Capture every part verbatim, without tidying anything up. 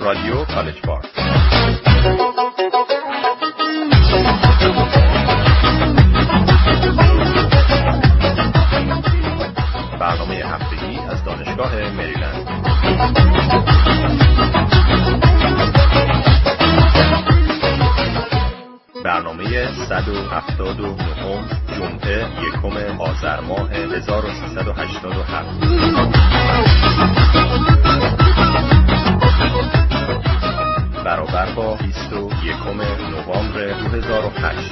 رادیو کالج پارک. برنامه هفتگی از دانشگاه مریلند. برنامه صد و هفتاد و نه جمعه یکم آذر ماه هزار و سیصد و هشتاد و هفت. برابر با بیست و یکم نوامبر دو هزار و هشت.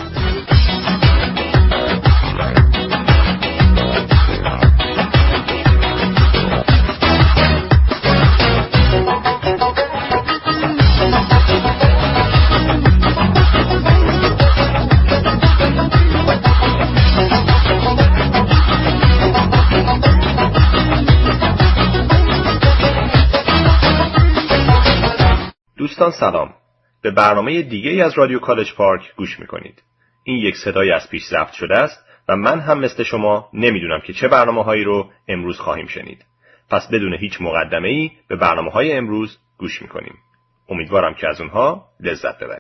دوستان سلام، به برنامه دیگه‌ای از رادیو کالج پارک گوش میکنید. این یک صدای از پیش ضبط شده است و من هم مثل شما نمیدونم که چه برنامه‌هایی رو امروز خواهیم شنید. پس بدون هیچ مقدمه‌ای به برنامه‌های امروز گوش میکنیم. امیدوارم که از اونها لذت ببرید.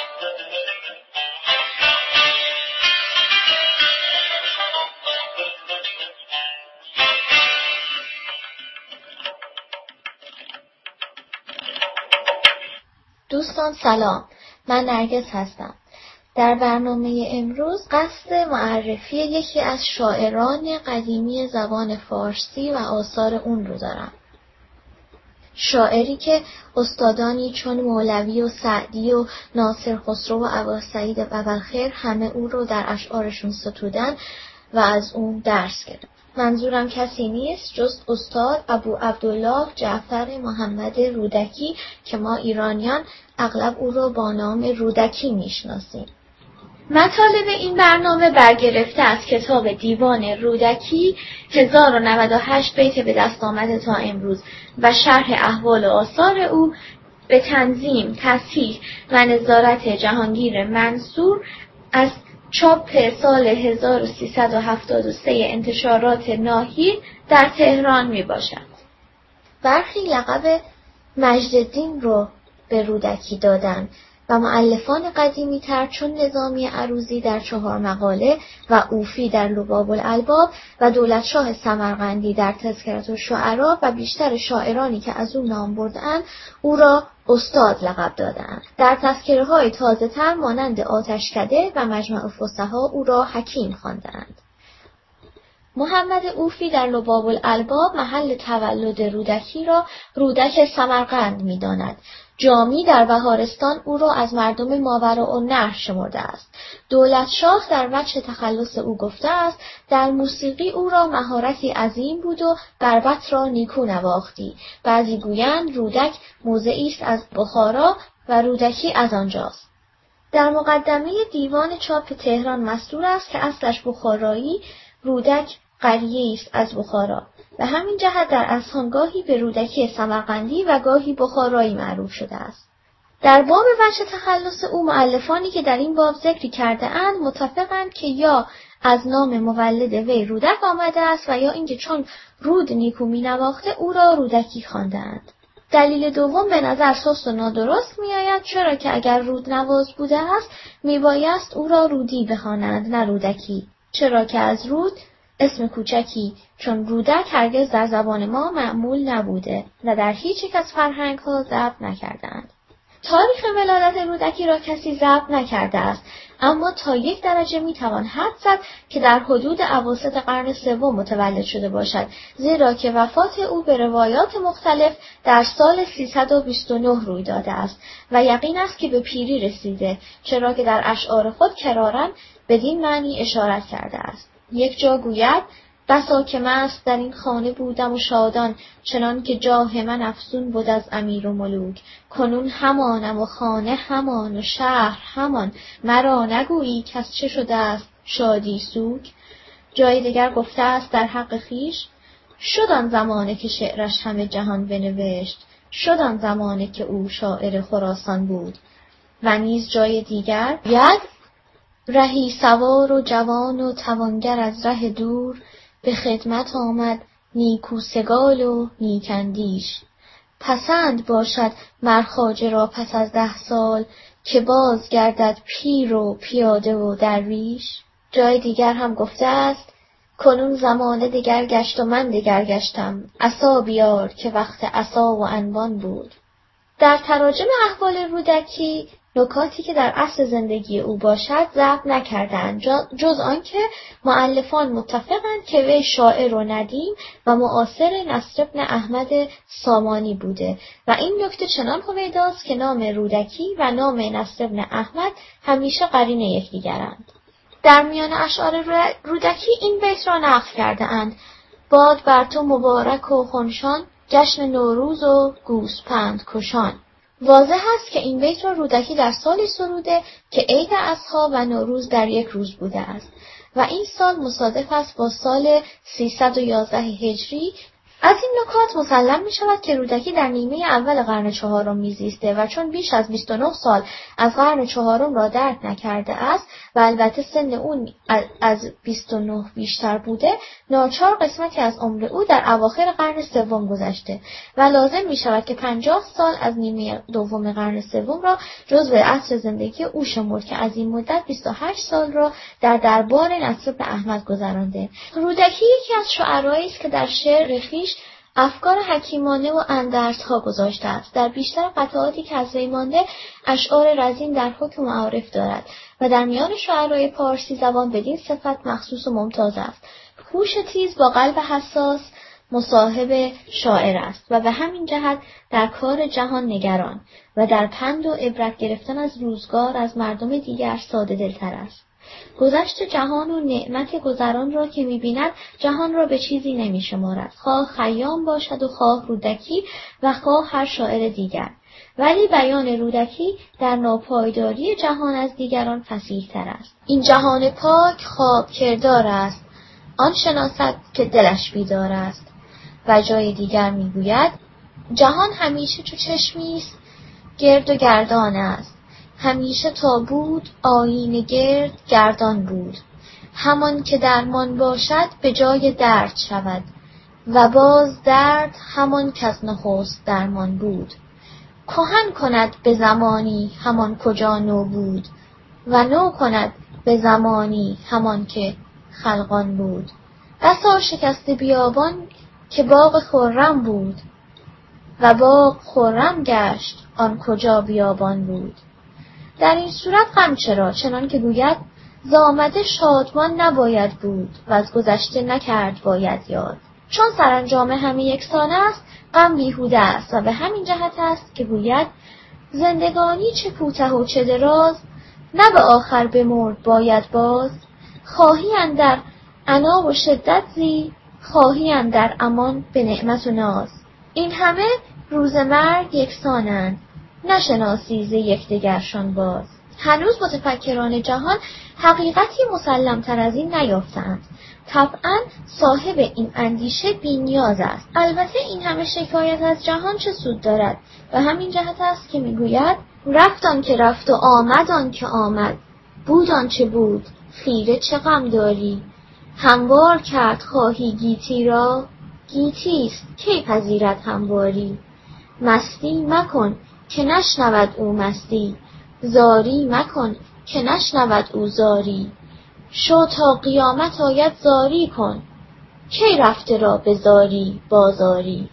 دوستان سلام، من نرگس هستم. در برنامه امروز قصد معرفی یکی از شاعران قدیمی زبان فارسی و آثار اون رو دارم. شاعری که استادانی چون مولوی و سعدی و ناصر خسرو و ابوسعید ابوالخیر همه او رو در اشعارشون ستودن و از اون درس گرفتن. منظورم کسی نیست جز استاد ابو عبدالله جعفر محمد رودکی که ما ایرانیان اغلب او را با نام رودکی میشناسیم. مطالب این برنامه برگرفته از کتاب دیوان رودکی هزار و نود و هشت بیت به دست آمده تا امروز و شرح احوال و آثار او به تنظیم، تصحیح و نظارت جهانگیر منصور از چاپ سال هزار و سیصد و هفتاد و سه انتشارات ناهید در تهران می باشد. برخی لقب مجدالدین رو به رودکی دادن و مؤلفان قدیمی تر چون نظامی عروضی در چهار مقاله و اوفی در لباب الالباب و دولتشاه سمرقندی در تذکرة الشعراء و بیشتر شاعرانی که از او نام برده‌اند او را استاد لقب دادند. در تذکره های تازه تر مانند آتشکده و مجمع فصحا او را حکیم خواندند. محمد اوفی در لباب الالباب محل تولد رودکی را رودک سمرقند می داند. جامی در بهارستان او را از مردم ماوراءالنهر شمرده است. دولتشاه در وجه تخلص او گفته است در موسیقی او را مهارتی عظیم بود و بربط را نیکو نواختی. بعضی گویند رودک موضعی است از بخارا و رودکی از آنجاست. در مقدمه دیوان چاپ تهران مسطور است که اصلش بخارایی، رودک قریه است از بخارا و همین جهت در اذهان گاهی به رودکی سمرقندی و گاهی بخارایی معروف شده است. در باب وجه تخلص او مؤلفانی که در این باب ذکری کرده اند متفقند که یا از نام مولد وی رودک آمده است و یا اینکه چون رود نیکو می نواخته او را رودکی خواندند. دلیل دوم به نظر سست و نادرست می آید، چرا که اگر رود نواز بوده است می بایست او را رودی بخوانند نه رودکی، چرا که از رود اسم کوچکی چون رودک هرگز در زبان ما معمول نبوده و در هیچ یک از فرهنگ ها ضبط نکردند. تاریخ ولادت رودکی را کسی ضبط نکرده است، اما تا یک درجه میتوان حد زد که در حدود اواسط قرن سوم متولد شده باشد، زیرا که وفات او به روایات مختلف در سال سیصد و بیست و نه روی داده است و یقین است که به پیری رسیده، چرا که در اشعار خود کراراً بدین معنی اشارت کرده است. یک جا گوید بسا که مست در این خانه بودم و شادان، چنان که جاه من افزون بود از امیر و ملوک. کنون همانم و خانه همان و شهر همان، مرا نگویی کس چه شده است شادی سوک. جای دیگر گفته است در حق خیش شد آن زمانه که شعرش همه جهان بنوشت، شد آن زمانه که او شاعر خراسان بود. و نیز جای دیگر ید رهی سوار و جوان و توانگر از ره دور، به خدمت آمد نیکو سگال و نیکندیش. پسند باشد مر خواجه را پس از ده سال، که باز گردد پیر و پیاده و درویش. جای دیگر هم گفته است کنون زمانه دگر گشت و من دگر گشتم، عصا بیار که وقت عصا و انبان بود. در تراجم احوال رودکی نکاتی که در اصل زندگی او باشد ضبط نکردند، جز آنکه مؤلفان متفقند که وی شاعر و ندیم و معاصر نصر بن احمد سامانی بوده و این نکته چنان هویداست که نام رودکی و نام نصر بن احمد همیشه قرین یکدیگرند. در میان اشعار رودکی این بیت را نقل کرده اند: باد بر تو مبارک و خنشان، جشن نوروز و گوسپند کشان. واضح است که این بیت را رودکی در سالی سروده که عید اضحی و نوروز در یک روز بوده است و این سال مصادف است با سال سیصد و یازده هجری. از این نکات مسلم می شود که رودکی در نیمه اول قرن چهارم میزیسته و چون بیش از بیست و نه سال از قرن چهارم را درک نکرده است و البته سن او از بیست و نه بیشتر بوده، ناچار قسمتی از عمر او در اواخر قرن سوم گذشته و لازم می شود که پنجاه سال از نیمه دوم قرن سوم را جزو عصر زندگی او شمرد که از این مدت بیست و هشت سال را در دربار نصر بن احمد گذرانده. رودکی یکی از شاعرایی است که در شعر خویش افکار حکیمانه و اندرزها گذاشته است. در بیشتر قطعاتی که از وی مانده اشعار رزین در حکم معارف دارد و در میان شاعرای پارسی زبان بدین صفت مخصوص و ممتاز است. هوش تیز با قلب حساس مصاحب شاعر است و به همین جهت در کار جهان نگران و در پند و عبرت گرفتن از روزگار از مردم دیگر ساده دلتر است. گذشت جهان و نعمت گذران را که می‌بیند جهان را به چیزی نمی‌شمارد، خواه خیام باشد و خواه رودکی و خواه هر شاعر دیگر، ولی بیان رودکی در ناپایداری جهان از دیگران فصیح‌تر است. این جهان پاک خواب کردار است، آن شناسد که دلش بیدار است. و جای دیگر می‌گوید جهان همیشه چو چشمی است گرد و گردان است، همیشه تا بود آیینه گرد گردان بود، همان که درمان باشد به جای درد شود و باز درد همان کز نخست درمان بود. کهن کند به زمانی همان کجا نو بود و نو کند به زمانی همان که خلقان بود. بسا شکست بیابان که باغ خرم بود و باغ خرم گشت آن کجا بیابان بود. در این صورت غم چرا؟ چنان که گوید زآمده شادمان نباید بود و از گذشته نکرد باید یاد. چون سرانجام همه یکسان است غم بیهوده است و به همین جهت است که گوید زندگانی چه کوته و چه دراز، نه به آخر بمرد باید باز. خواهی اندر عنا و شدت زی، خواهی اندر امان به نعمت و ناز. این همه روز مرگ یکسانند، نشناسی ز یکدیگرشان باز. هنوز متفکران جهان حقیقتی مسلم‌تر از این نیافتند. طبعاً صاحب این اندیشه بی‌نیاز است. البته این همه شکایت از جهان چه سود دارد؟ و همین جهت است که میگوید رفت آن که رفت و آمد آن که آمد، بود آن چه بود، خیره چه غم داری. هموار کرد خواهی گیتی را، گیتیست کی پذیرد همواری. مستی مکن که نشنود او مستی، زاری مکن که نشنود او زاری. شو تا قیامت آید زاری کن، کی رفته را به زاری بازاری.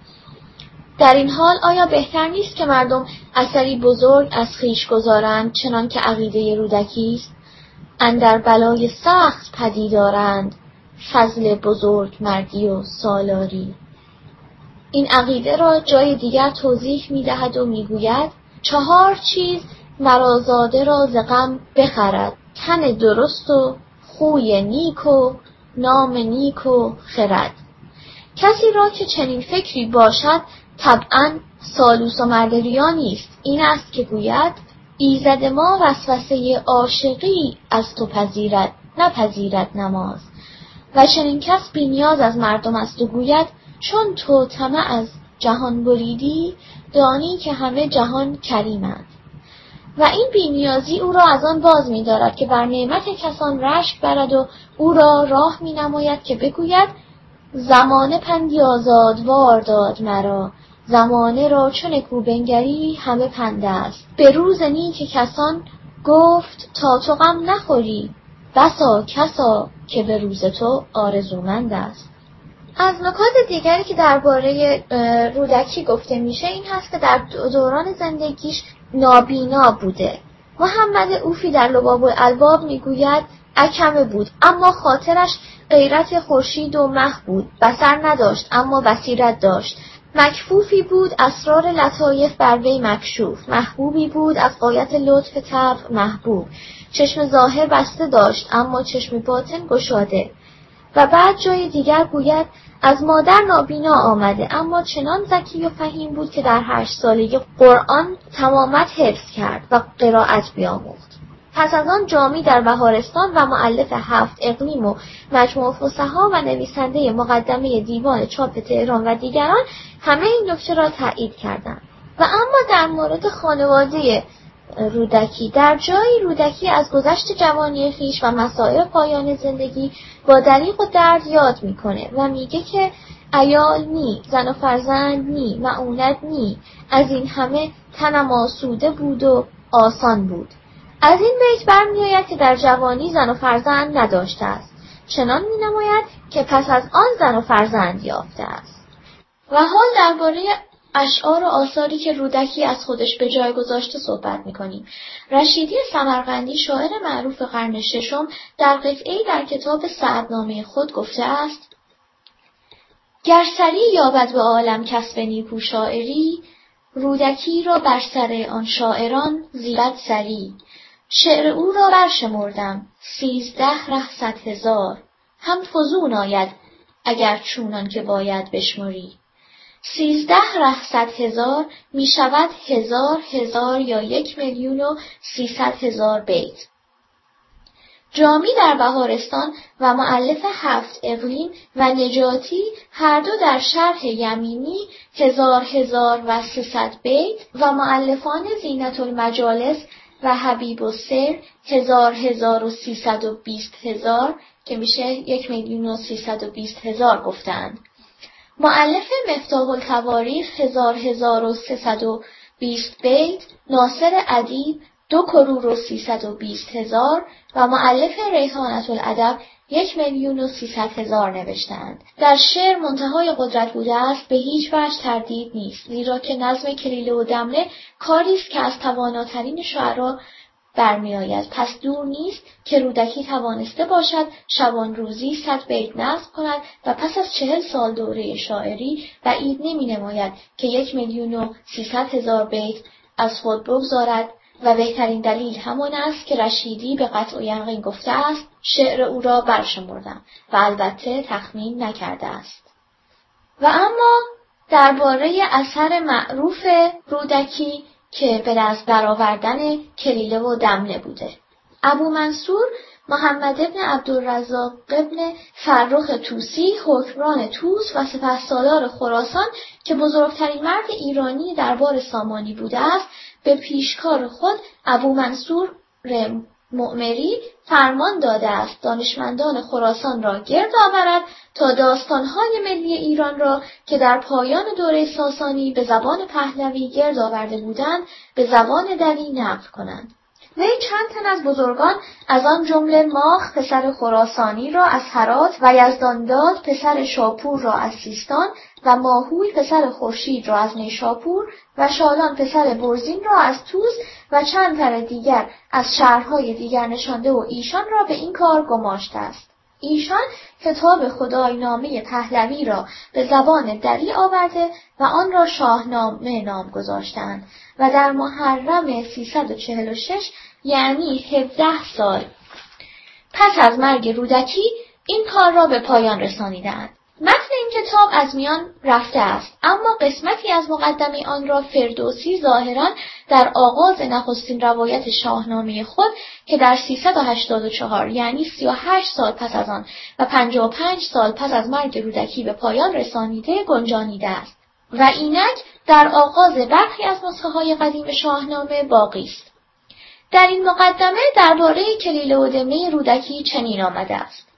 در این حال آیا بهتر نیست که مردم اثری بزرگ از خویش گذارند چنان که عقیده رودکی است؟ اندر بلای سخت پدیدارند فضل بزرگ مردی و سالاری. این عقیده را جای دیگر توضیح می‌دهد و می‌گوید چهار چیز مرازاده را ز غم بخرد، تن درست و خوی نیک و نام نیک و خرد. کسی را که چنین فکری باشد طبعاً سالوس و مردریا نیست. این است که گوید ایزد ما وسوسه عاشقی از تو پذیرد، نپذیرد نماز. و چنین کس بی نیاز از مردم است و گوید چون تو طمع از جهان بریدی، دانی که همه جهان کریمند. و این بی‌نیازی او را از آن باز می دارد که بر نعمت کسان رشک برد و او را راه می نماید که بگوید زمانه پندی آزادوار داد مرا، زمانه را چون نکو بنگری همه پنده است. به روز نیک کسان گفت تا تو غم نخوری، بسا کسا که به روز تو آرزومند است. از نکات دیگری که درباره رودکی گفته میشه این هست که در دوران زندگیش نابینا بوده. محمد اوفی در لباب الالباب میگوید اکمه بود اما خاطرش غیرت خورشید و مه بود، بصر نداشت اما بصیرت داشت. مکفوفی بود اسرار لطایف بر وی مکشوف، محبوبی بود از غایت لطف طبع محبوب. چشم ظاهر بسته داشت اما چشم باطن گشاده. و بعد جای دیگر گوید از مادر نابینا آمده اما چنان ذکی و فهیم بود که در هشت سالگی قرآن تمامت حفظ کرد و قرائت بیاموخت. پس از آن جامی در بهارستان و مؤلف هفت اقلیم و مجموع فصحا و نویسنده مقدمه دیوان چاپ تهران و دیگران همه این نکته را تایید کردند. و اما در مورد خانواده رودکی، در جایی رودکی از گذشت جوانی خویش و مسائل پایان زندگی با دریغ و درد یاد میکنه و میگه که عیال نی، زن و فرزند نی، معونت نی، از این همه تنم آسوده بود و آسان بود. از این بیت برمی‌آید که در جوانی زن و فرزند نداشته است، چنان می‌نماید که پس از آن زن و فرزند یافته است. و حال درباره اشعار و آثاری که رودکی از خودش به جای گذاشته صحبت می‌کنیم. رشیدی سمرقندی شاعر معروف قرن ششم در قطعه‌ای در کتاب سعدنامه خود گفته است: گر سری یابد به عالم کسب نیکو شاعری، رودکی را بر سر آن شاعران زیبد سری. شعر او را برشمردم سیزده ره صد هزار، هم فزون آید اگر چونان که باید بشمری. سیزده ره صد هزار می شود هزار هزار یا یک میلیون و سیصد هزار بیت. جامی در بهارستان و مؤلف هفت اقلیم و نجاتی هر دو در شرح یمینی هزار هزار و سیصد بیت و مؤلفان زینت المجالس و حبیب السیر هزار هزار و سیصد و بیست هزار که میشه یک میلیون و سیصد و بیست هزار گفتند. مؤلف مفتاح التواریخ هزار هزار و سیصد و بیست بیت، ناصر ادیب دو کرور و سیصد و بیست هزار و مؤلف ریحانة الادب یک میلیون و سیصد هزار نوشتند. در شعر منتهای قدرت بوده است، به هیچ وجه تردید نیست، زیرا که نظم کلیله و دمنه کاری است که از تواناترین شاعران برمی آید. پس دور نیست که رودکی توانسته باشد شبان روزی صد بیت نظم کند و پس از چهل سال دوره شاعری بعید نمی نماید که یک میلیون و سیصد هزار بیت از خود بگذارد. و بهترین دلیل همان است که رشیدی به قطع و یقین گفته است شعر او را برشمردم و البته تخمین نکرده است. و اما درباره اثر معروف رودکی که به دست برآوردن کلیله و دمنه بوده. ابو منصور محمد ابن عبدالرزاق ابن فرخ طوسی حکمران طوس و سپهسالار خراسان که بزرگترین مرد ایرانی دربار سامانی بوده است، به پیشکار خود ابو منصور معمری فرمان داده است دانشمندان خراسان را گرد آورد تا داستانهای ملی ایران را که در پایان دوره ساسانی به زبان پهلوی گرد آورده بودند به زبان دری نقل کنند. وی چند تن از بزرگان از آن جمله ماخ پسر خراسانی را از هرات و یزدانداد پسر شاپور را از سیستان و ماهوی پسر خورشید را از نیشاپور و شالان پسر برزین را از طوس و چند تن دیگر از شهرهای دیگر نشانده و ایشان را به این کار گماشته است. ایشان کتاب خدای نامه پهلوی را به زبان دری آورده و آن را شاهنامه نام گذاشتند و در محرم سیصد و چهل و شش یعنی هفده سال پس از مرگ رودکی این کار را به پایان رسانیدند. متن این کتاب از میان رفته است، اما قسمتی از مقدمه آن را فردوسی ظاهراً در آغاز نخستین روایت شاهنامه خود که در سیصد و هشتاد و چهار یعنی سی و هشت سال پس از آن و پنجاه و پنج سال پس از مرگ رودکی به پایان رسانیده گنجانیده است و اینک در آغاز برخی از نسخه‌های قدیم شاهنامه باقی است. در این مقدمه درباره کلیله و دمنه رودکی چنین آمده است: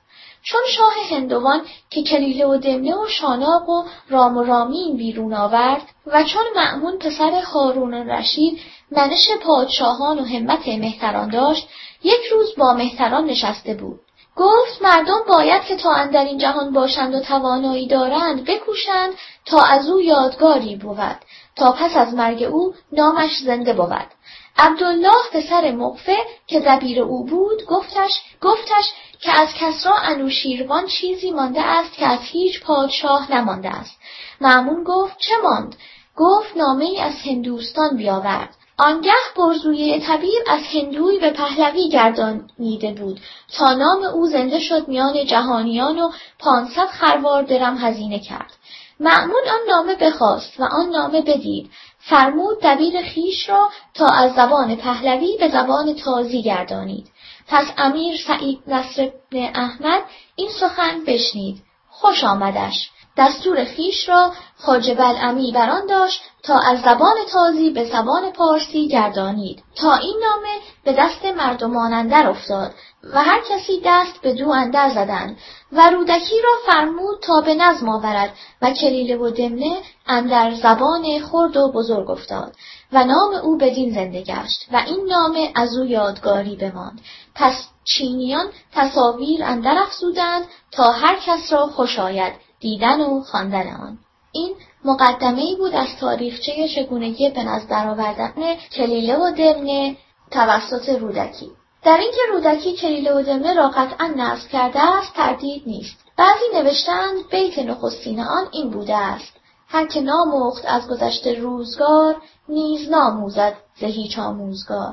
چون شاه هندوان که کلیله و دمنه و شاناب و رام و رامین بیرون آورد و چون مأمون پسر هارون رشید منش پادشاهان و همت مهتران داشت، یک روز با مهتران نشسته بود. گفت مردم باید که تا اندر این جهان باشند و توانایی دارند بکوشند تا از او یادگاری بود، تا پس از مرگ او نامش زنده بود. عبدالله پسر مقفه که دبیر او بود گفتش گفتش که از کسری انوشیروان چیزی مانده است که از هیچ پادشاه نمانده است. مأمون گفت چه ماند؟ گفت نامه ای از هندوستان بیاورد. آنگه برزویه طبیب از هندوی به پهلوی گردانیده بود تا نام او زنده شد میان جهانیان و پانصد خروار درم هزینه کرد. مأمون آن نامه بخواست و آن نامه بدید. فرمود دبیر خیش را تا از زبان پهلوی به زبان تازی گردانید. پس امیر سعید نصر بن احمد این سخن بشنید. خوش آمدش. دستور خیش را خواجه بلعمی بران داشت تا از زبان تازی به زبان پارسی گردانید تا این نامه به دست مردمان اندر افتاد و هر کسی دست به دو اندر زدند و رودکی را فرمود تا به نظم آورد و کلیله و دمنه اندر زبان خرد و بزرگ افتاد و نام او بدین زنده گشت و این نامه از او یادگاری بماند. پس چینیان تصاویر اندر افزودند تا هر کس را خوش آید دیدن و خواندن آن. این مقدمه‌ای بود از تاریخچه چگونگی به نظر آوردن کلیله و دمنه توسط رودکی. در اینکه رودکی کلیله و دمنه را قطعا نصب کرده است تردید نیست. بعضی نوشتند بیت نخستین آن این بوده است: هر که ناموخت از گذشته روزگار، نیز ناموزد ز هیچ آموزگار.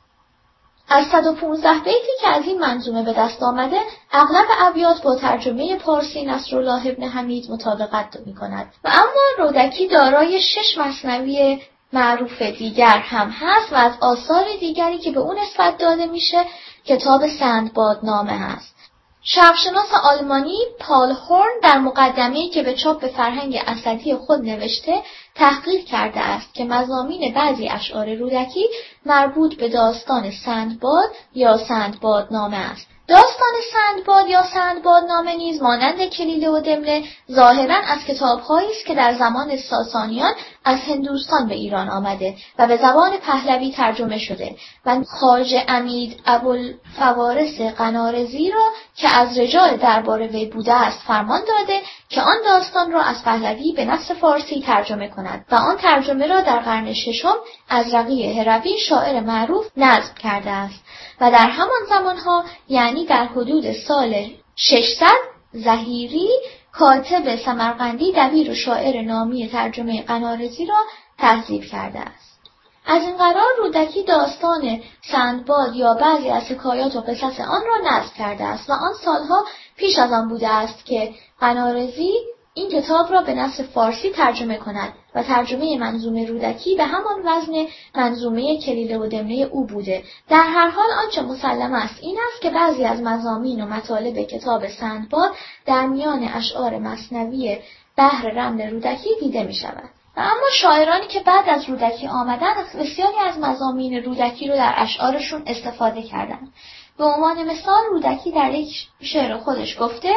از صد و پانزده بیتی که از این منظومه به دست آمده، اغلب ابیات با ترجمه پارسی نصرالله ابن حمید مطابقت می‌کند و اما رودکی دارای شش مثنوی معروف دیگر هم هست و از آثار دیگری که به اون نسبت داده میشه کتاب سندبادنامه هست. شرقشناس آلمانی پال هورن در مقدمه‌ای که به چاپ فرهنگ اسدی خود نوشته تحقیق کرده است که مضامین بعضی اشعار رودکی مربوط به داستان سندباد یا سندبادنامه است. داستان سندباد یا سندبادنامه نیز مانند کلیله و دمنه ظاهراً از کتاب‌هایی است که در زمان ساسانیان از هندوستان به ایران آمده و به زبان پهلوی ترجمه شده و خواجه عمید ابوالفوارس قنارزی را که از رجال دربار وی بوده است فرمان داده که آن داستان را از پهلوی به نصر فارسی ترجمه کند و آن ترجمه را در قرن ششم از رقی هروی شاعر معروف نظم کرده است و در همان زمانها یعنی در حدود سال ششصد ظهیری کاتب سمرقندی دبیر و شاعر نامی ترجمه قنارزی را تهذیب کرده است. از این قرار رودکی داستان سندباد یا بعضی از حکایات و قصص آن را نظم کرده است و آن سالها پیش از آن بوده است که قنارزی این کتاب را به نصر فارسی ترجمه کند و ترجمه منظومه رودکی به همان وزن منظومه کلیله و دمنه او بوده. در هر حال آنچه مسلم است این است که بعضی از مضامین و مطالب کتاب سندباد در میان اشعار مثنوی بحر رمل رودکی دیده می شود. و اما شاعرانی که بعد از رودکی آمدن بسیاری از مضامین رودکی رو در اشعارشون استفاده کردند. به عنوان مثال رودکی در یک شعر خودش گفته: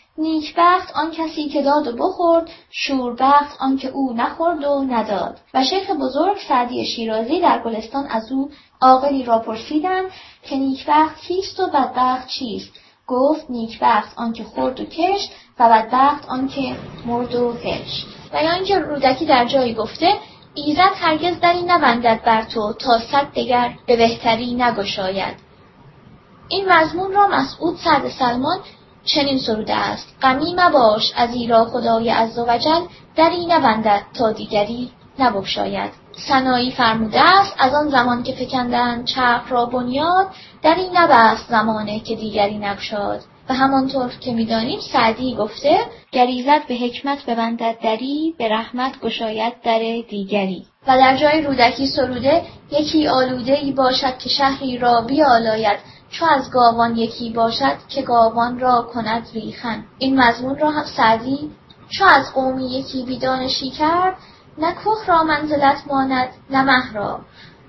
نیکبخت آن کسی که داد و بخورد، شوربخت آن که او نخورد و نداد. و شیخ بزرگ سعدی شیرازی در گلستان از او عاقلی را پرسیدند که نیکبخت کیست و بدبخت چیست؟ گفت نیکبخت آن که خورد و کشت و بدبخت آن که مرد و هشت. و یا اینکه رودکی در جایی گفته: ایزد هرگز دری نبندد بر تو تا صد دگر به بهتری نگشاید. این مضمون را مسعود سعد سلمان چنین سروده است: غمی مباش از ایرا خدای عزوجل، دری نبندد تا دیگری نبگشاید. سنایی فرموده است: از آن زمان که فکندند چرخ را بنیاد، دری نبست زمانه که دیگری نگشاد. و همانطور که می‌دانیم سعدی گفته: گر ایزد به حکمت ببندد دری، به رحمت گشاید در دیگری. و در جای رودکی سروده: یکی آلوده‌ای باشد که شهری را بیالاید، چو از گاوان یکی باشد که گاوان را کند ریخن. این مضمون را هم سعدی: چو از قومی یکی بیدانشی کرد، نه کوه را منزلت ماند نه مه را.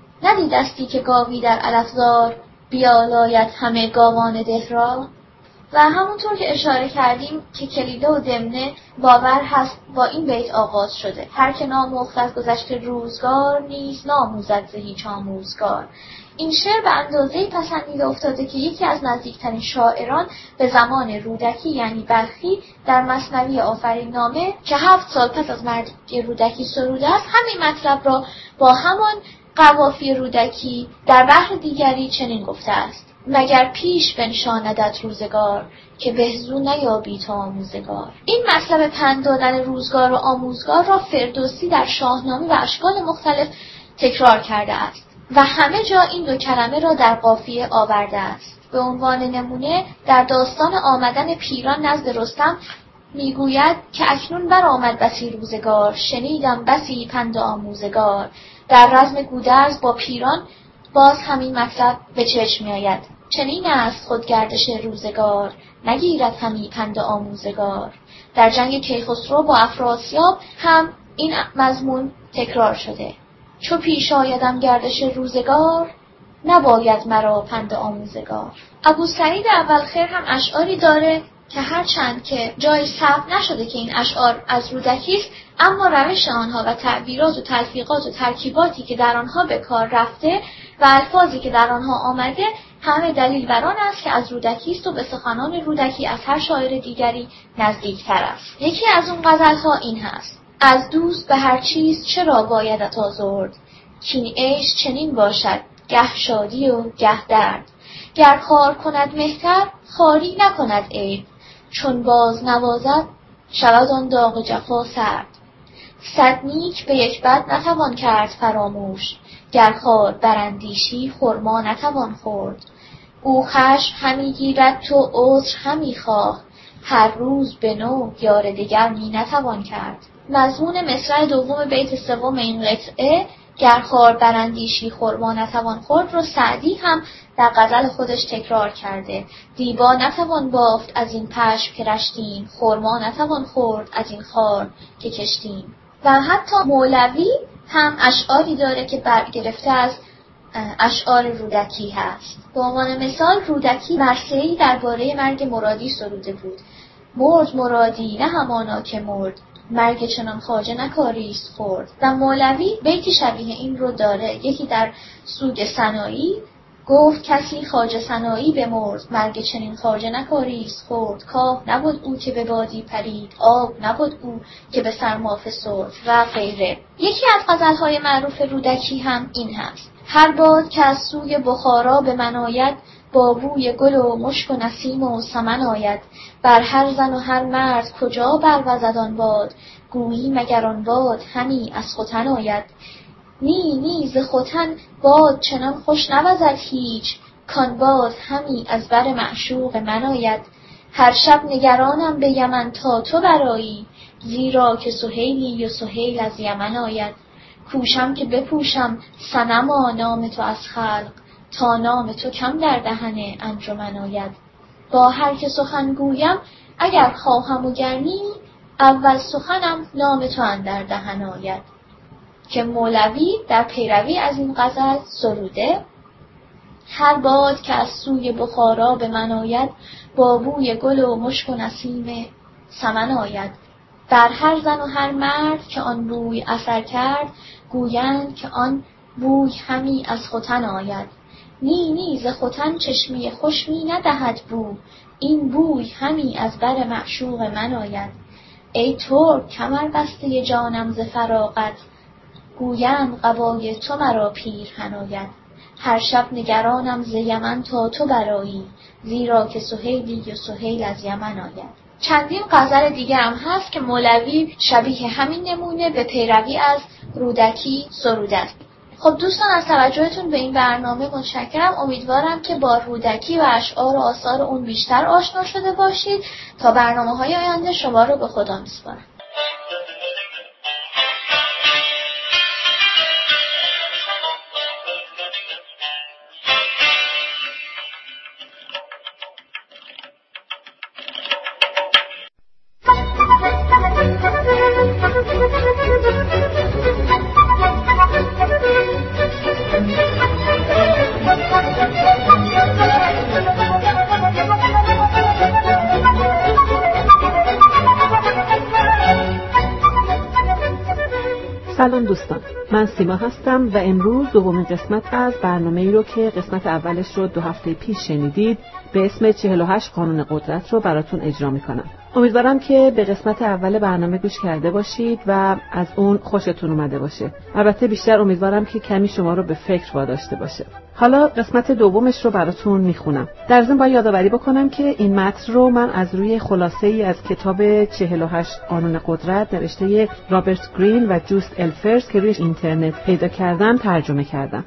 ندیدستی که گاوی در علفزار بیالاید همه گاوان ده را. و همونطور که اشاره کردیم که کلیده و ضمنه باور هست با این بیت آغاز شده: هر که ناموخت از گذشته روزگار، نیز ناموزد ز هیچ آموزگار. این شعر به اندازه‌ای پسندیده افتاده که یکی از نزدیکترین شاعران به زمان رودکی یعنی بلخی در مثنوی آفرین‌نامه که هفت سال پس از مرگ رودکی سروده است همین مطلب را با همان قوافی رودکی در بحر دیگری چنین گفته است: مگر پیش بنشاندت روزگار، که بهزو نیابی تو آموزگار. این مطلب پند دادن روزگار و آموزگار را فردوسی در شاهنامه و اشکال مختلف تکرار کرده است و همه جا این دو کلمه را در قافیه آورده است. به عنوان نمونه در داستان آمدن پیران نزد رستم میگوید که اکنون برآمد بسی روزگار، شنیدم بسی پند آموزگار. در رزم گودرز با پیران باز همین مطلب به چشم میآید: چنین است خود گردش روزگار، نگیرد همی پند آموزگار. در جنگ کیخسرو با افراسیاب هم این مضمون تکرار شده: چو پیش آیدم گردش روزگار، نباید مرا پند آموزگار. ابوسعید اولخیر هم اشعاری داره که هرچند که جای ثبت نشده که این اشعار از رودکی است، اما روش آنها و تعبیرات و تلفیقات و ترکیباتی که در آنها به کار رفته و الفاظی که در آنها آمده همه دلیل بر آن است که از رودکی است و به سخنان رودکی از هر شاعر دیگری نزدیکتر است. یکی از اون غزل‌ها این هست: از دوست به هر چیز چرا بایدت آزرد، کین عیش چنین باشد گه شادی و گه درد. گر خار کند مهتر خاری نکند عیب، چون باز نوازد شود آن داغ جفا سرد. صد نیک به یک بد نتوان کرد فراموش، گر خار براندیشی خرما نتوان خورد. او خشم همی گیرد تو عذر همی خواه، هر روز به نو یار دگر می نتوان کرد. مضمون مصرع دوم بیت سوم این قطعه گر خار براندیشی خرما نتوان خورد رو سعدی هم در غزل خودش تکرار کرده: دیبا نتوان بافت از این پشم که رشتیم، خرما نتوان خورد از این خار که کشتیم. و حتی مولوی هم اشعاری داره که برگرفته از اشعار رودکی هست. به عنوان مثال رودکی مرثیه‌ای درباره مرگ مرادی سروده بود: مرد مرادی نه همانا که مرد، مرگ چنان خواجه نکاریست خورد. و مولوی بیتی شبیه این رو داره. یکی در سوگ سنایی گفت: کسی خواجه سنایی بمرد، مرگ چنین خواجه نکاریست خورد. کاه نبود او که به بادی پرید، آب نبود او که به سرما فسرد و غیره. یکی از غزل‌های معروف رودکی هم این هست: هر باد که از سوی بخارا به من آید، با بوی گل و مشک و نسیم و سمن آید. بر هر زن و هر مرد کجا بروزد آن باد، گویی مگر آن باد همی از ختن آید. نی نی ز ختن باد چنان خوش نوزد هیچ، کان باد همی از بر معشوق من آید. هر شب نگرانم به یمن تا تو برآیی، زیرا که سهیلی و سهیل از یمن آید. کوشم که بپوشم صنما نام تو از خلق، تا نام تو کم در دهن انجمن آید. با هر که سخن گویم اگر خواهم و گرنی، اول سخنم نام تو اندر دهن آید. که مولوی در پیروی از این غزل سروده: هر باد که از سوی بخارا به من آید، با بوی گل و مشک و نسیم سمن آید. بر هر زن و هر مرد که آن بوی اثر کرد، گویند که آن بوی همی از ختن آید. نی نی ز ختن چشمه خوش می ندهد بو، این بوی همی از بر معشوق من آید. ای ترک کمر بسته جانم ز فراغت، گویند قبای تو مرا پیرهن آید. هر شب نگرانم ز یمن تا تو برآیی، زیرا که سهیلی و سهیل از یمن آید. چندین غزل دیگه هم هست که مولوی شبیه همین نمونه به پیروی از رودکی سروده است. خب دوستان از توجهتون به این برنامه متشکرم. امیدوارم که با رودکی و اشعار و آثار اون بیشتر آشنا شده باشید. تا برنامه‌های آینده شما رو به خدا میسپارم. سلام دوستان، من سیما هستم و امروز دومین قسمت از برنامه‌ای رو که قسمت اولش رو دو هفته پیش شنیدید به اسم چهل و هشت قانون قدرت رو براتون اجرا میکنم. امیدوارم که به قسمت اول برنامه گوش کرده باشید و از اون خوشتون اومده باشه. البته بیشتر امیدوارم که کمی شما رو به فکر واداشته باشه. حالا قسمت دومش رو براتون میخونم. در ضمن باید یادآوری بکنم که این متن رو من از روی خلاصه‌ای از کتاب چهل و هشت قانون قدرت نوشته رابرت گرین و جوست الفرز که روی اینترنت پیدا کردم ترجمه کردم.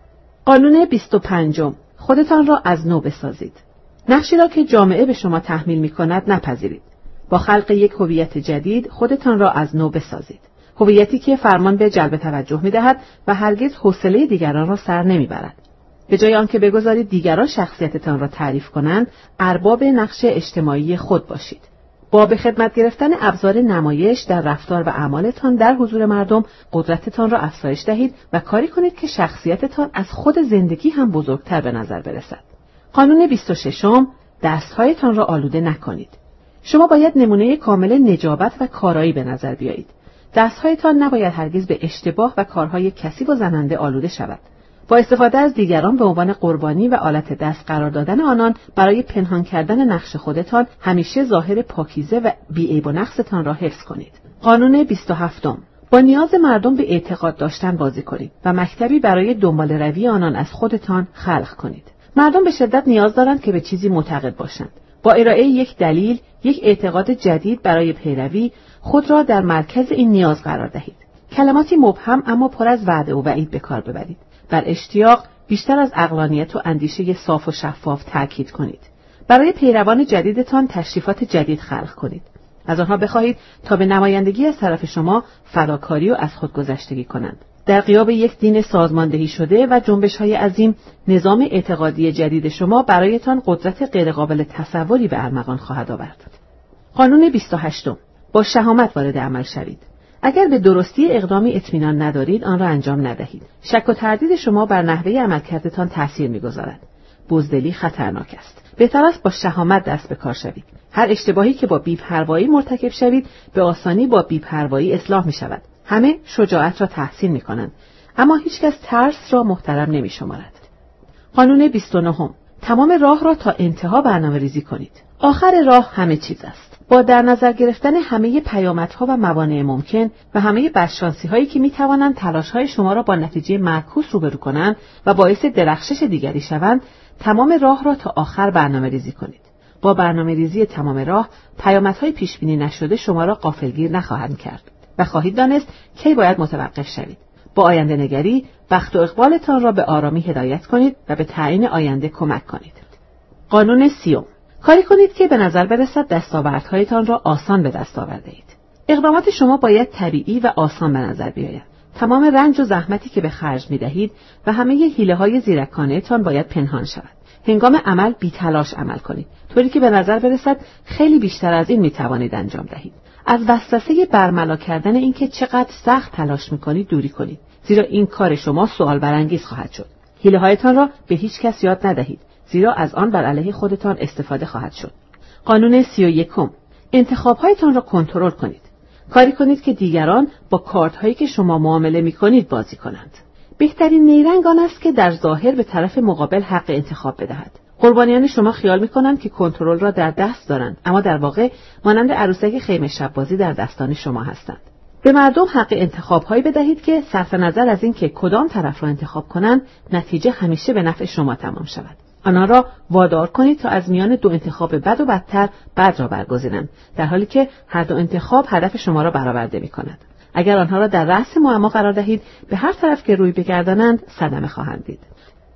قانون بیست و پنجم، خودتان را از نو بسازید. نقشی را که جامعه به شما تحمیل می‌کند نپذیرید. با خلق یک هویت جدید خودتان را از نو بسازید. هویتی که فرمان به جلب توجه می‌دهد و هرگز حوصله دیگران را سر نمی‌برد. به جای آنکه بگذارید دیگران شخصیتتان را تعریف کنند، ارباب نقش اجتماعی خود باشید. با به خدمت گرفتن ابزار نمایش در رفتار و اعمالتان در حضور مردم قدرتتان را افزایش دهید و کاری کنید که شخصیتتان از خود زندگی هم بزرگتر به نظر برسد. قانون بیست و ششم، دستهایتان را آلوده نکنید. شما باید نمونه کامل نجابت و کارایی به نظر بیایید. دستهایتان نباید هرگز به اشتباه و کارهای کثیف و زننده آلوده شود. با استفاده از دیگران به عنوان قربانی و آلت دست قرار دادن آنان برای پنهان کردن نقش خودتان همیشه ظاهر پاکیزه و بی‌عیب و نقصتان را حفظ کنید. قانون بیست و هفتم، با نیاز مردم به اعتقاد داشتن بازی کنید و مکتبی برای دنبال روی آنان از خودتان خلق کنید. مردم به شدت نیاز دارند که به چیزی معتقد باشند. با ارائه یک دلیل، یک اعتقاد جدید برای پیروی، خود را در مرکز این نیاز قرار دهید. کلماتی مبهم اما پر از وعده و وعید به کار ببرید. بر اشتیاق بیشتر از عقلانیت و اندیشه صاف و شفاف تأکید کنید. برای پیروان جدیدتان تشریفات جدید خلق کنید. از آنها بخواهید تا به نمایندگی از طرف شما فداکاری و از خودگذشتگی کنند. در غیاب یک دین سازماندهی شده و جنبش‌های عظیم، نظام اعتقادی جدید شما برایتان قدرت غیرقابل تصوری به ارمغان خواهد آورد. قانون بیست و هشتم، با شهامت وارد عمل شوید. اگر به درستی اقدامی اطمینان ندارید، آن را انجام ندهید. شک و تردید شما بر نحوه عملکردتان تأثیر می‌گذارد. بزدلی خطرناک است. بهتر است با شهامت دست به کار شوید. هر اشتباهی که با بی‌پروایی مرتکب شوید، به آسانی با بی‌پروایی اصلاح می‌شود. همه شجاعت را تحسین می‌کنند، اما هیچکس ترس را محترم نمی‌شمارد. قانون بیست و نهم، تمام راه را تا انتها برنامه‌ریزی کنید. آخر راه همه چیز است. با در نظر گرفتن همه پیامدها و موانع ممکن و همه بدشانسی‌هایی که می‌توانند تلاش‌های شما را با نتیجه معکوس روبرو کنند و باعث درخشش دیگری شوند، تمام راه را تا آخر برنامه‌ریزی کنید. با برنامه‌ریزی تمام راه، پیامدهای پیش‌بینی نشده شما را غافلگیر نخواهند کرد و خواهید دانست کی باید متوقف شوید. با آینده نگری، بخت و اقبالتان را به آرامی هدایت کنید و به تعیین آینده کمک کنید. قانون سیوم، کاری کنید که به نظر برسد دستاوردهایتان را آسان به دست آورده اید. اقدامات شما باید طبیعی و آسان به نظر بیاید. تمام رنج و زحمتی که به خرج می‌دهید و همه حیله‌های زیرکانه‌تان باید پنهان شود. هنگام عمل بی تلاش عمل کنید، طوری که به نظر برسد خیلی بیشتر از این می‌توانید انجام دهید. از وسوسه برملا کردن اینکه چقدر سخت تلاش می‌کنید دوری کنید، زیرا این کار شما سوال برانگیز خواهد شد. حیله‌هایتان را به هیچ کس یاد ندهید، زیرا از آن بر علیه خودتان استفاده خواهد شد. قانون سی و یکم، انتخاب‌هایتان را کنترل کنید. کاری کنید که دیگران با کارت‌هایی که شما معامله می‌کنید بازی کنند. بهترین نیرنگ آن است که در ظاهر به طرف مقابل حق انتخاب بدهد. قربانیان شما خیال می‌کنند که کنترل را در دست دارند، اما در واقع مانند عروسک خیمه شب بازی در دستان شما هستند. به مردم حق انتخاب‌هایی بدهید که صرف نظر از این که کدام طرف را انتخاب کنند، نتیجه همیشه به نفع شما تمام شود. آنها را وادار کنید تا از میان دو انتخاب بد و بدتر بد را برگزینند، در حالی که هر دو انتخاب هدف شما را برآورده می‌کند. اگر آنها را در رأس معما قرار دهید، به هر طرف که روی بگردانند صدمه خواهند دید.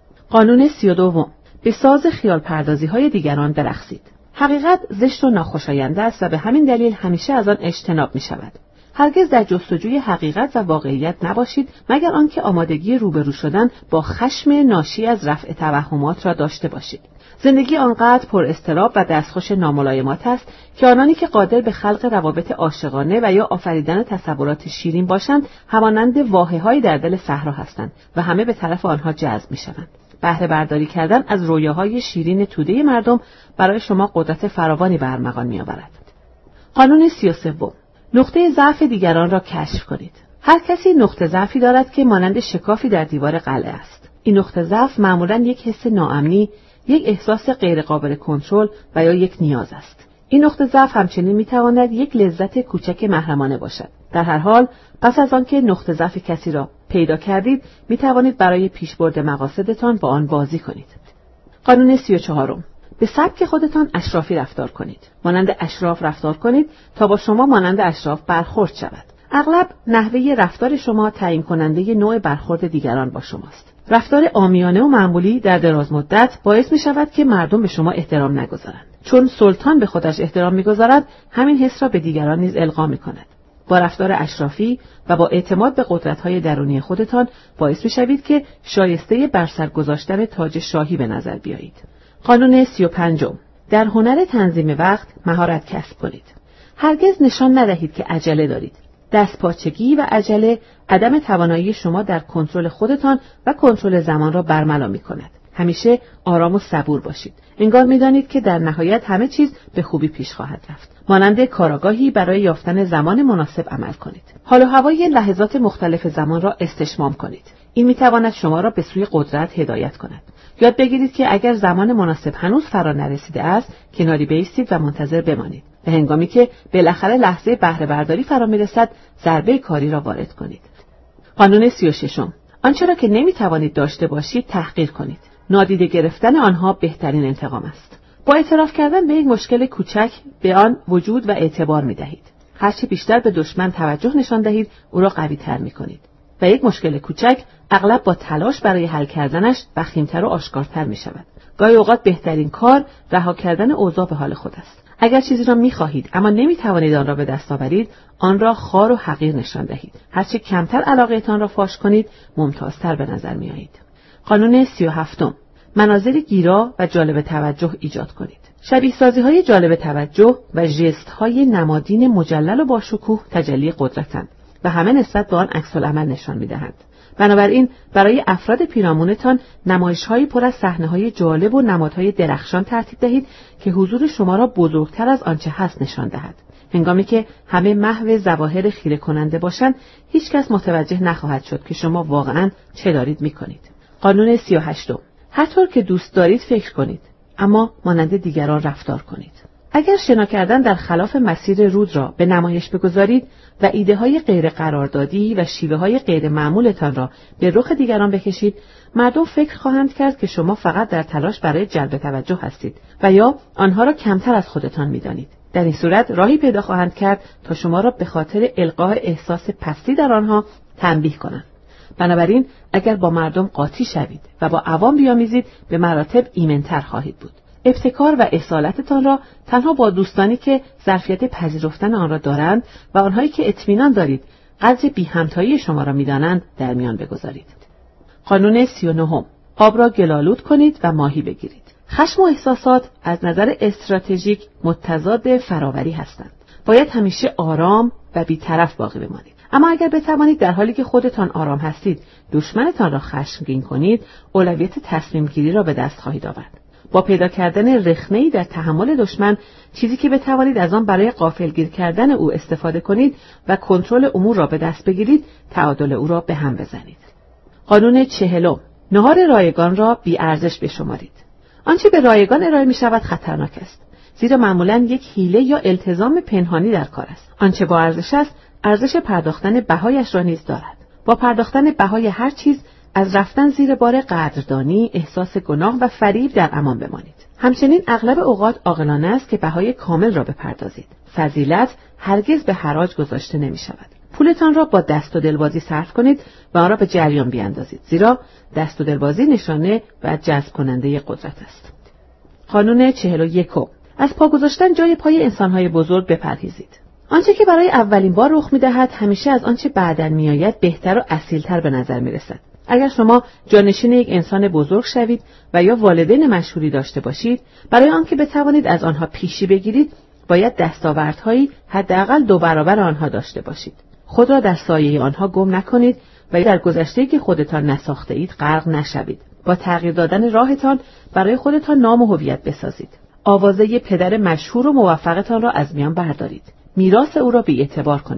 قانون سی و دو، به ساز خیال پردازی های دیگران برقصید. حقیقت زشت و ناخوشایند است و به همین دلیل همیشه از آن اجتناب می شود. هرگز در جستجوی حقیقت و واقعیت نباشید مگر آنکه آمادگی روبرو شدن با خشم ناشی از رفع توهمات را داشته باشید. زندگی آنقدر پر اضطراب و دستخوش ناملایمات است که آنانی که قادر به خلق روابط عاشقانه و یا آفریدن تصورات شیرین باشند، همانند واهه‌هایی در دل صحرا هستند و همه به طرف آنها جذب می‌شوند. بهره برداری کردن از رویاهای شیرین توده مردم برای شما قدرت فراوانی به ارمغان می‌آورد. قانون سی و سه، نقطه ضعف دیگران را کشف کنید. هر کسی نقطه ضعفی دارد که مانند شکافی در دیوار قلعه است. این نقطه ضعف معمولاً یک حس ناامنی، یک احساس غیرقابل کنترل و یا یک نیاز است. این نقطه ضعف همچنین میتواند یک لذت کوچک محرمانه باشد. در هر حال، پس از آنکه نقطه ضعف کسی را پیدا کردید، میتوانید برای پیشبرد مقاصدتان با آن بازی کنید. قانون سی و چهارم. به سبک خودتان اشرافی رفتار کنید. مانند اشراف رفتار کنید تا با شما مانند اشراف برخورد شود. اغلب نحوه رفتار شما تعیین کننده نوع برخورد دیگران با شماست. رفتار عامیانه و معمولی در دراز مدت باعث می شود که مردم به شما احترام نگذارند. چون سلطان به خودش احترام می‌گذارد، همین حس را به دیگران نیز القا می‌کند. با رفتار اشرافی و با اعتماد به قدرت‌های درونی خودتان باعث می‌شوید که شایسته بر سر گذاشتن تاج شاهی به نظر بیایید. قانون سی و پنجم. در هنر تنظیم وقت مهارت کسب کنید. هرگز نشان ندهید که عجله دارید. دستپاچگی و عجله عدم توانایی شما در کنترل خودتان و کنترل زمان را برملا می‌کند. همیشه آرام و صبور باشید. انگار می‌دانید که در نهایت همه چیز به خوبی پیش خواهد رفت. مانند کاراگاهی برای یافتن زمان مناسب عمل کنید. حال و هوای لحظات مختلف زمان را استشمام کنید. این می‌تواند شما را به سوی قدرت هدایت کند. یاد بگیرید که اگر زمان مناسب هنوز فرا نرسیده است، کناری بایستید و منتظر بمانید. و هنگامی که بالاخره لحظه بهره برداری فرا می‌رسد، ضربه کاری را وارد کنید. قانون سی و ششم. آنچه را که نمی‌توانید داشته باشید تحقیر کنید. نادیده گرفتن آنها بهترین انتقام است. با اعتراف کردن به یک مشکل کوچک به آن وجود و اعتبار می‌دهید. هرچه بیشتر به دشمن توجه نشان دهید، او را قوی‌تر می‌کنید. و یک مشکل کوچک اغلب با تلاش برای حل کردنش وخیم‌تر و آشکارتر می‌شود. گاهی اوقات بهترین کار رها کردن اوضاع به حال خود است. اگر چیزی را می‌خواهید اما نمی‌توانید آن را به دست آورید، آن را خوار و حقیر نشان دهید. هرچه کمتر علاقه‌تان را فاش کنید، ممتازتر به نظر می‌آیید. قانون سی و هفتم. مناظر گیرا و جالب توجه ایجاد کنید. شبیه سازی های جالب توجه و ژست های نمادین مجلل و باشکوه تجلی قدرتند و همه نسبت به آن عکس العمل نشان می‌دهند. بنابراین برای افراد پیرامونتان نمایش‌های پر از صحنه‌های جالب و نمادهای درخشان ترتیب دهید که حضور شما را بزرگتر از آنچه هست نشان دهد. هنگامی که همه محو ظواهر خیره کننده باشند، هیچ کس متوجه نخواهد شد که شما واقعاً چه دارید می‌کنید. قانون سی و هشتم. هر طور که دوست دارید فکر کنید، اما مانند دیگران رفتار کنید. اگر شنا کردن در خلاف مسیر رود را به نمایش بگذارید و ایده های غیر قراردادی و شیوه های غیر معمولتان را به رخ دیگران بکشید، مردم فکر خواهند کرد که شما فقط در تلاش برای جلب توجه هستید و یا آنها را کمتر از خودتان می‌دانید. در این صورت راهی پیدا خواهند کرد تا شما را به خاطر القاء احساس پستی در آنها تنبیه کنند. بنابراین اگر با مردم قاطی شوید و با عوام بیامیزید، به مراتب ایمن‌تر خواهید بود. ابتکار و اصالتتان را تنها با دوستانی که ظرفیت پذیرفتن آن را دارند و آنهایی که اطمینان دارید قدر بی همتایی شما را می‌دانند در میان بگذارید. قانون سی و نهم. آب را گلالود کنید و ماهی بگیرید. خشم و احساسات از نظر استراتژیک متضاد فراوری هستند. باید همیشه آرام و بی‌طرف باقی بمانید. اما اگر بتوانید در حالی که خودتان آرام هستید دشمنتان را خشمگین کنید، اولویت تصمیم گیری را به دست خواهید آورد. با پیدا کردن رخنه‌ای در تحمل دشمن، چیزی که بتوانید از آن برای غافلگیر کردن او استفاده کنید و کنترل امور را به دست بگیرید، تعادل او را به هم بزنید. قانون چهلم. نهار رایگان را بی ارزش بشمارید. آنچه به رایگان ارائه می شود خطرناک است، زیرا معمولاً یک حیله یا التزام پنهانی در کار است. آنچه با ارزش است، ارزش پرداختن بهایش را نیز دارد. با پرداختن بهای هر چیز از رفتن زیر بار قدردانی، احساس گناه و فریب در امان بمانید. همچنین اغلب اوقات عاقلانه است که بهای کامل را بپردازید. فضیلت هرگز به حراج گذاشته نمی شود. پولتان را با دست و دلبازی صرف کنید و آن را به جریان بیاندازید، زیرا دست و دلبازی نشانه و جذب کننده قدرت است. قانون چهل و یکم. از پا گذاشتن جای پای انسان‌های بزرگ بپرهیزید. آنچه که برای اولین بار رخ می‌دهد همیشه از آنچه بعداً می‌آید بهتر و اصیل‌تر به نظر می‌رسد. اگر شما جانشین یک انسان بزرگ شوید و یا والدین مشهوری داشته باشید، برای آنکه بتوانید از آنها پیشی بگیرید، باید دستاوردهایی حداقل دو برابر آنها داشته باشید. خود را در سایه آنها گم نکنید و در گذشته‌ای که خودتان نساخته اید غرق نشوید. با تغییر دادن راهتان برای خودتان نام و هویت بسازید. آوازه پدر مشهور و موفقتان را از میان بردارید. میراث او را بی‌اعتبار کنید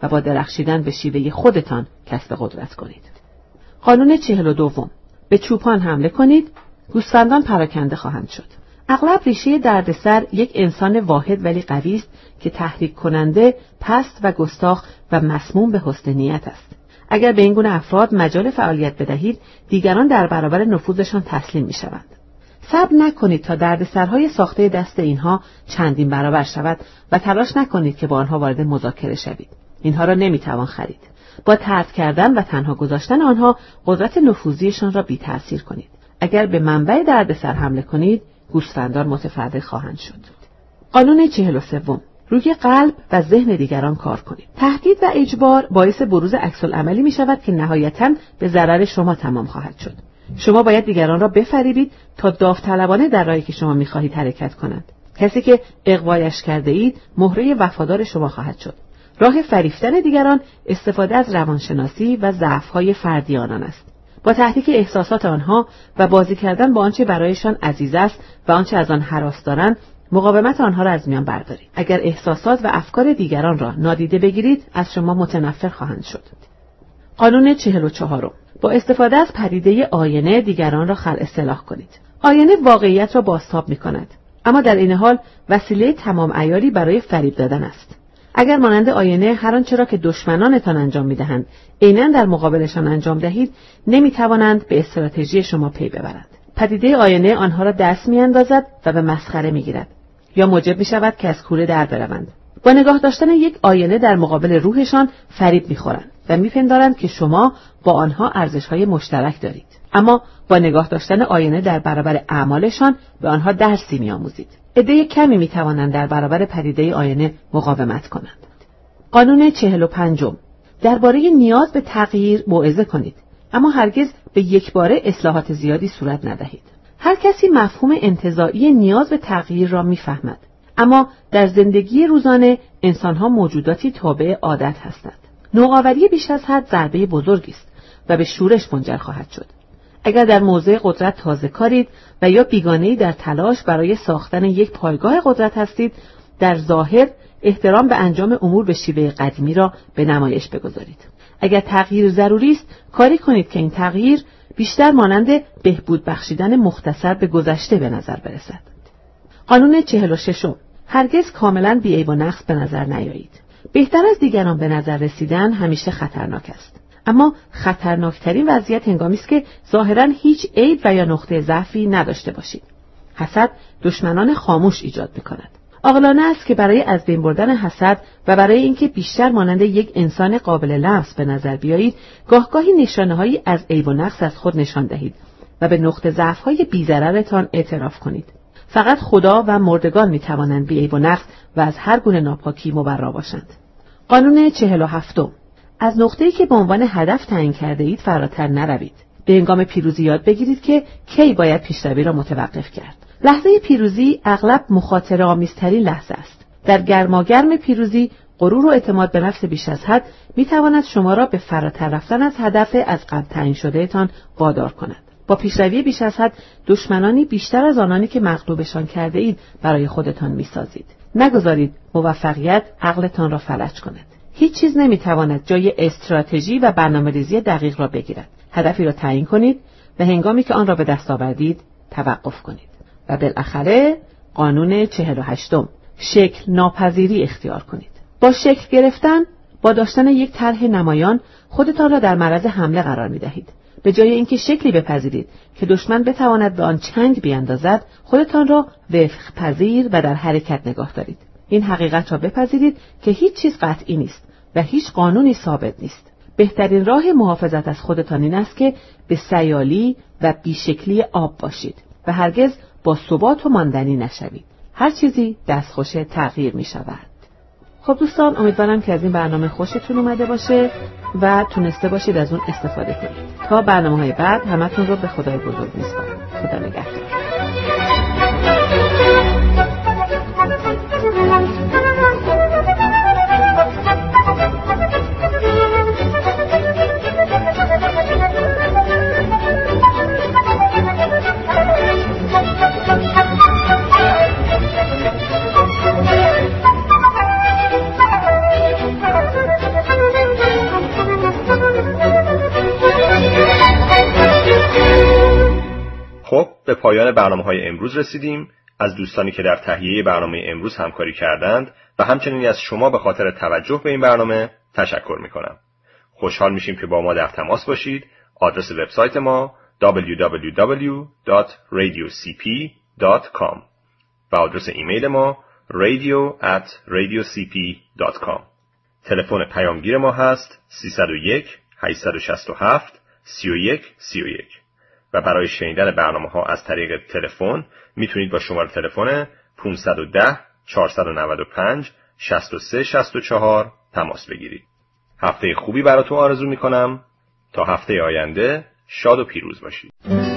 و با درخشیدن به شیوه خودتان کسب قدرت کنید. قانون چهل و دوم. به چوپان حمله کنید، گوسفندان پراکنده خواهند شد. اغلب ریشه دردسر یک انسان واحد ولی قوی است که تحریک کننده، پست و گستاخ و مسموم به حسن نیت است. اگر به این گونه افراد مجال فعالیت بدهید، دیگران در برابر نفوذشان تسلیم می‌شوند. صبر نکنید تا دردسرهای ساخته دست اینها چندین برابر شود و تلاش نکنید که با آنها وارد مذاکره شوید. اینها را نمی‌توان خرید. با طرد کردن و تنها گذاشتن آنها قدرت نفوذیشان را بی‌تأثیر کنید. اگر به منبع دردسر حمله کنید، گوسفندان متفرق خواهند شد. قانون چهل و سوم. روی قلب و ذهن دیگران کار کنید. تهدید و اجبار باعث بروز عکس‌العملی می شود که نهایتاً به ضرر شما تمام خواهد شد. شما باید دیگران را بفریبید تا داوطلبانه در راهی که شما می خواهید حرکت کنند. کسی که اغوایش کرده اید مهره وفادار شما خواهد شد. راه فریفتن دیگران استفاده از روانشناسی و ضعف‌های فردی آنان است. با تحریک احساسات آنها و بازی کردن با آنچه برایشان عزیز است و آنچه از آن هراس دارند، مقاومت آنها را از میان بردارید. اگر احساسات و افکار دیگران را نادیده بگیرید، از شما متنفر خواهند شد. قانون چهل و چهارم. با استفاده از پدیده آینه دیگران را خلع اصلاح کنید. آینه واقعیت را بازتاب می‌کند، اما در این حال وسیله تمام عیاری برای فریب دادن است. اگر مانند آینه هر آنچه را که دشمنانتان انجام می‌دهند عیناً در مقابلشان انجام دهید، نمی‌توانند به استراتژی شما پی ببرند. پدیده آینه آنها را دست می‌اندازد و به مسخره می‌گیرد یا موجب می‌شود که از کوره در بروند. با نگاه داشتن یک آینه در مقابل روحشان فریب می‌خورند و می‌پندارند که شما با آنها ارزش‌های مشترک دارید. اما با نگاه داشتن آینه در برابر اعمالشان به آنها درسی می‌آموزید. عده کمی می‌توانند در برابر پدیده آینه مقاومت کنند. قانون چهل و پنجم. درباره نیاز به تغییر موعظه کنید، اما هرگز به یک باره اصلاحات زیادی صورت ندهید. هر کسی مفهوم انتزاعی نیاز به تغییر را می‌فهمد، اما در زندگی روزانه انسان‌ها موجوداتی تابع عادت هستند. نوآوری بیش از حد ضربه بزرگی است و به شورش منجر خواهد شد. اگر در موضع قدرت تازه کارید و یا بیگانه‌ای در تلاش برای ساختن یک پایگاه قدرت هستید، در ظاهر احترام به انجام امور به شیوه قدیمی را به نمایش بگذارید. اگر تغییر ضروری است، کاری کنید که این تغییر بیشتر مانند بهبود بخشیدن مختصر به گذشته به نظر برسد. قانون چهل و ششم. هرگز کاملاً بی‌عیب و نقص به نظر نیایید. بهتر از دیگران به نظر رسیدن همیشه خطرناک است. اما خطرناکترین وضعیت هنگامی است که ظاهراً هیچ عیب و یا نقطه ضعفی نداشته باشید. حسد دشمنان خاموش ایجاد می‌کند. عاقلانه است که برای از بین بردن حسد و برای اینکه بیشتر مانند یک انسان قابل لمس به نظر بیایید، گاهگاهی نشانه‌هایی از عیب و نقص از خود نشان دهید و به نقطه ضعف‌های بی‌ضررتان اعتراف کنید. فقط خدا و مردگان می‌توانند بی‌عیب و نقص و از هر گونه ناپاکی مبرا باشند. قانون چهل و هفتم. از نقطه‌ای که به عنوان هدف تعیین کرده اید فراتر نروید. به هنگام پیروزی یاد بگیرید که کی باید پیشروی را متوقف کرد. لحظه پیروزی اغلب مخاطره‌آمیزترین لحظه است. در گرماگرم پیروزی، غرور و اعتماد به نفس بیش از حد می‌تواند شما را به فراتر رفتن از هدف از قبل تعیین شده‌تان وادار کند. با پیشروی بیش از حد دشمنانی بیشتر از آنانی که مغلوبشان کرده اید برای خودتان می‌سازید. نگذارید موفقیت عقلتان را فلج کند. هیچ چیز نمی‌تواند جای استراتژی و برنامه‌ریزی دقیق را بگیرد. هدفی را تعیین کنید و هنگامی که آن را به دست آوردید توقف کنید. و بالاخره قانون چهل و هشتم. شکل ناپذیری اختیار کنید. با شکل گرفتن، با داشتن یک طرح نمایان خودتان را در معرض حمله قرار می‌دهید. به جای اینکه شکلی بپذیرید که دشمن بتواند به آن چنگ بیاندازد، خودتان را وفق پذیر و در حرکت نگاه دارید. این حقیقت را بپذیرید که هیچ چیز قطعی نیست و هیچ قانونی ثابت نیست. بهترین راه محافظت از خودتان این است که به سیالی و بیشکلی آب باشید و هرگز با ثبات و ماندنی نشوید. هر چیزی دستخوش تغییر می شود. خب دوستان، امیدوارم که از این برنامه خوشتون اومده باشه و تونسته باشید از اون استفاده کنید. تا برنامه‌های بعد همتون رو به خدای بزرگ میسپارم. خدا نگهدار. Thank you. خب به پایان برنامه‌های امروز رسیدیم. از دوستانی که در تهیه برنامه امروز همکاری کردند و همچنین از شما به خاطر توجه به این برنامه تشکر می‌کنم. خوشحال میشیم که با ما در تماس باشید. آدرس وبسایت ما دبلیو دبلیو دبلیو دات رادیو سی پی دات کام و آدرس ایمیل ما radio at radiocp dot com. تلفن پیامگیر ما هست سه صفر یک هشت شش هفت سه یک سه یک و برای شنیدن برنامه‌ها از طریق تلفن میتونید با شماره تلفن پانصد و ده چهارصد و نود و پنج شصت و سه شصت و چهار تماس بگیرید. هفته خوبی براتون آرزو میکنم. تا هفته آینده شاد و پیروز باشید.